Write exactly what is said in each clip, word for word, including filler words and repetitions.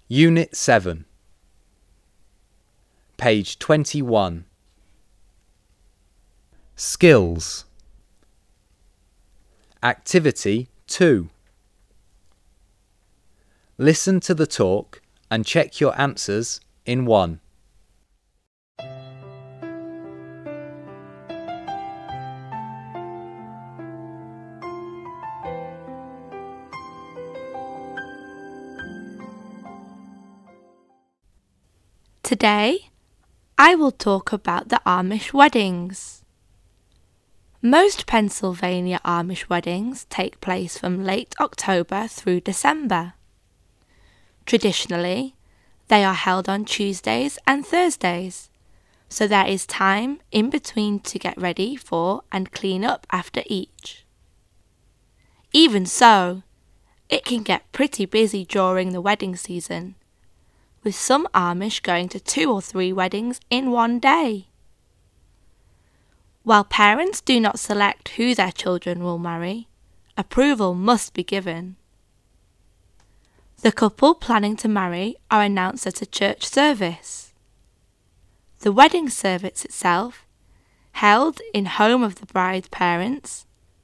Unit seven, page twenty-one. Skills. Activity two. Listen to the talk and check your answers in one. Today, I will talk about the Amish weddings. Most Pennsylvania Amish weddings take place from late October through December. Traditionally, they are held on Tuesdays and Thursdays, so there is time in between to get ready for and clean up after each. Even so, it can get pretty busy during the wedding season, with some Amish going to two or three weddings in one day. While parents do not select who their children will marry, approval must be given. The couple planning to marry are announced at a church service. The wedding service itself, held in home of the bride's parents.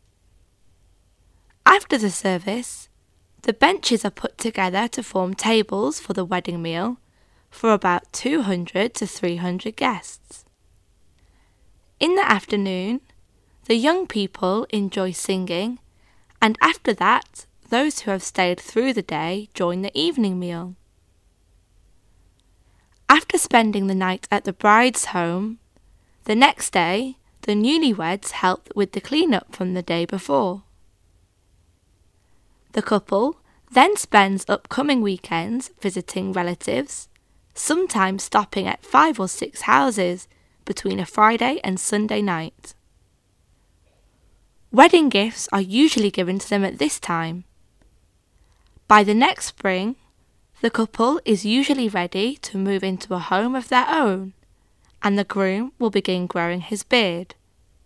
After the service, the benches are put together to form tables for the wedding meal for about two hundred to three hundred guests. In the afternoon, the young people enjoy singing, and after that, those who have stayed through the day join the evening meal. After spending the night at the bride's home, the next day, the newlyweds help with the clean-up from the day before. The couple then spends upcoming weekends visiting relatives, sometimes stopping at five or six houses between a Friday and Sunday night. Wedding gifts are usually given to them at this time. By the next spring, the couple is usually ready to move into a home of their own, and the groom will begin growing his beard.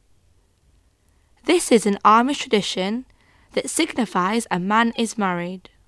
This is an Amish tradition that signifies a man is married.